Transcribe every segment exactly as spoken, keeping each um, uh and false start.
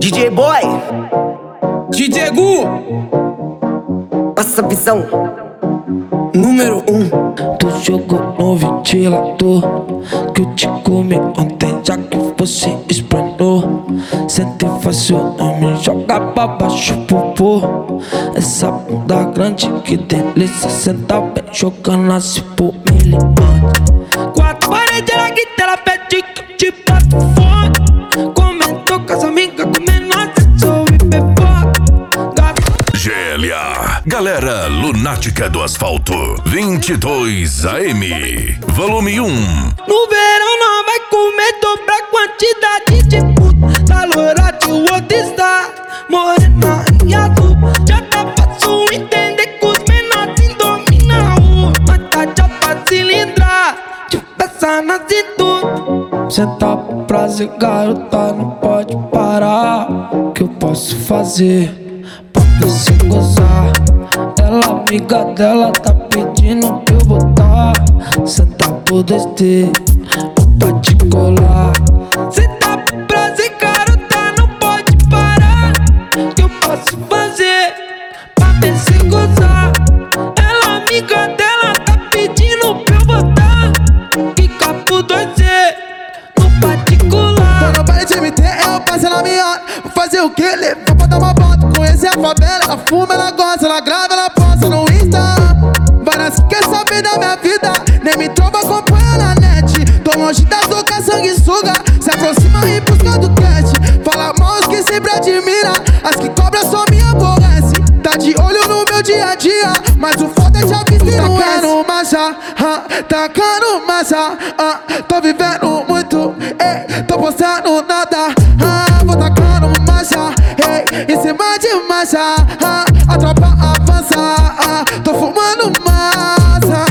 D J Boy, D J Gu, passa a visão. número um. Tu jogou no ventilador que eu te comi ontem, já que você explanou. Sente fácil, não me joga pra baixo, popô. Essa bunda grande, que delícia. Senta bem, jogando assim por milhões. Quatro paredes, ela grita, ela pede que eu te bato fome. Comentou com as amigas, comendo assim, sou hiperfoda. G L A, Galera Lunática do Asfalto, vinte e dois A M, volume um. No verão não vai comer, dobra a quantidade de puta. Tá loira de outro está morena e azul. Já tá fácil entender que os menorzinhos dominam a rua. Mas tá já pra cilindrar, de peça na cintura. Senta pro prazer, garota, não pode parar. O que eu posso fazer pra você gozar? Ela, amiga dela, tá pedindo pra eu botar. Senta pro descer, pra te colar. Senta pro prazer, garota, não pode parar. O que eu posso fazer pra você gozar? Ela, amiga dela, tá pedindo pra eu botar. Fica pro descer, no particular. Tô no baile de M T, eu passei na minha. Vou fazer o que? Levou pra dar uma volta. Conhecer a favela, ela fuma, ela gosta, ela grava, ela posta no Insta. Parece que quer saber da minha vida, nem me trova, acompanha na net. Tô longe da toca, sanguessuga, se aproxima e busca do cat. Fala mal os que sempre admira, as que cobra só me aborrece. Tá de olho no meu dia a dia, mas o foda é já que se não é. Tacando massa, ah, tacando massa, ah, tô vivendo muito, ei, tô postando nada, ah, vou tacando massa, ei, em cima de massa, ah, a tropa avança, ah, tô fumando massa.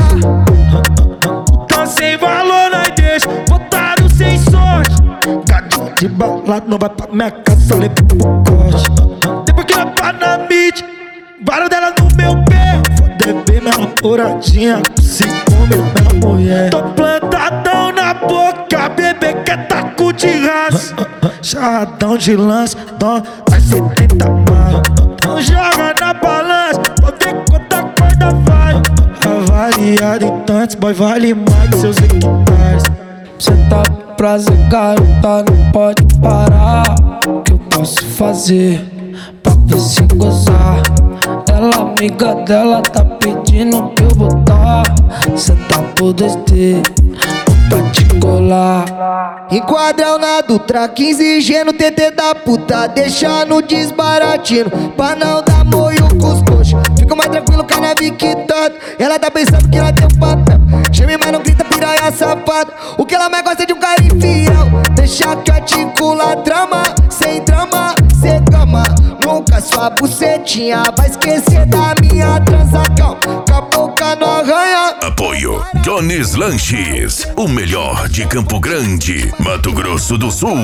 Tá sem valor, nós deixa, botaram sem sorte. Gadinho de balada, não vai pra minha casa, leva pro corte. Depois que ela tá na mídia, barulho dela no meu pé. Foda bem minha namoradinha, se come minha mulher. Tô plantadão na boca, bebê quer taco de raça. Charradão de lança, dó, vai setenta malas. Não joga na balança, pode ver quanta corda vai. Avaliado em tantos, boy, vale mais que seus hectares. Cê tá prazer, garota, não pode parar. O que eu posso fazer pra você gozar? Ela, amiga dela, tá pedindo pra eu botar. Cê tá por descer, pra te colar. Enquadrão na Dutra, quinze G no T T da puta, deixa no desbaratino, pra não dar moio com os coxos. Fica mais tranquilo, cannabis quitado. Ela tá pensando que ela tem um papel, chame mas não grita, piranha safada. O que ela mais gosta é de um cara infiel. Deixa que articula trama, sem drama, cê cama. Nunca sua bucetinha vai esquecer da minha transação. Com a boca no arranha. Apoio Jones Lanches, o melhor de Campo Grande, Mato Grosso do Sul.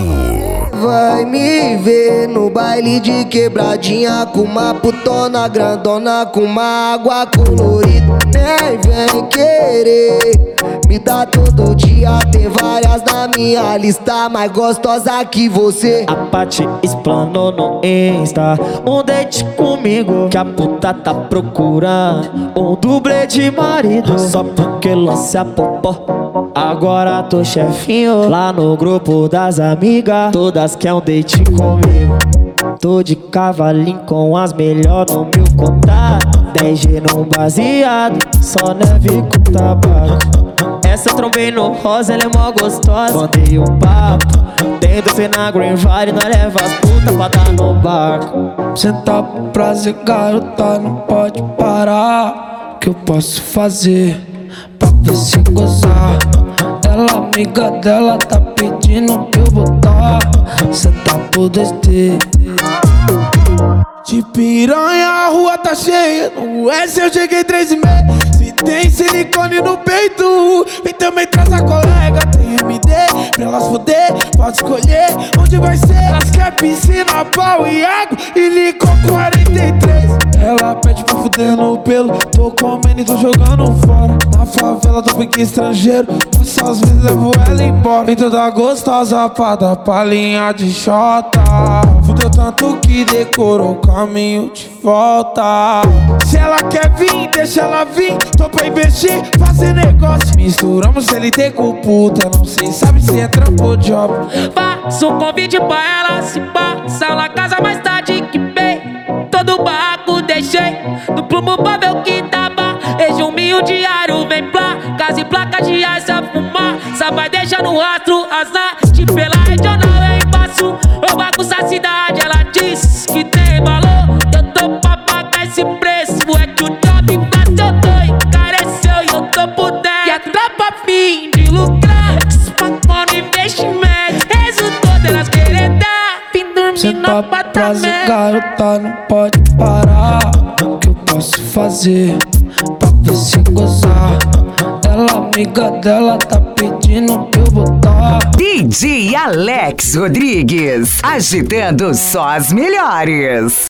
Vai me ver no baile de quebradinha, com uma putona grandona, com uma água colorida. Nem vem querer me dá todo dia, tem várias na minha lista, mais gostosa que você. A Paty explanou no Insta um date comigo, que a puta tá procurando um dublê de marido, só porque lance a popó. Agora tô chefinho lá no grupo das amigas, todas querem um date comigo. Tô de cavalinho com as melhores no meu contato, dez G no baseado, só neve com tabaco. Essa eu trombei no rosa, ela é mó gostosa, mandei o papo. Dentro cê na Green Valley, nós leva as putas pra dar no barco. Cê tá pro prazer, garota, não pode parar. O que eu posso fazer pra você gozar? Ela, amiga dela, tá pedindo pra eu botar. Cê tá por descer. De piranha a rua tá cheia, no S eu cheguei três e meia. Se tem silicone no peito, vem também traz a colega. Tem M D pra elas foder, pode escolher onde vai ser. Elas querem piscina, pau e água e licor quarenta e três. Ela pede pra fuder no pelo, tô comendo e tô jogando fora. Na favela do pique estrangeiro, passa às vezes levo ela embora. Vem toda gostosa pra dar palhinha de xota. Fudeu tanto que decorou o caminho de volta. Se ela quer vir, deixa ela vir. Tô pra investir, fazer negócio. Misturamos C L T com puta. Não sei, sabe se é trampo ou job. Faço um convite pra ela, se passa ela casa mais tarde que bem. Todo barraco deixei no plumo móvel que tava. Resuminho diário, vem placas e placas de asa fumar. Só vai deixar no rastro as nates pela regional eu embaço. Eu bagunço a cidade, ela diz que tem valor. Eu tô pra pagar esse preço, é que o job inflacionou, encareceu e eu tô por dentro. E a tropa fim de lucrar, espacando investimento. Resultou delas querer dar, fim dormindo Cê no tá pra prazer, apartamento. garota, não pode parar. O que eu posso fazer pra ver se gozar? Ela, amiga dela, tá pedindo pra eu botar. D J Alex Rodrigues, agitando só as melhores.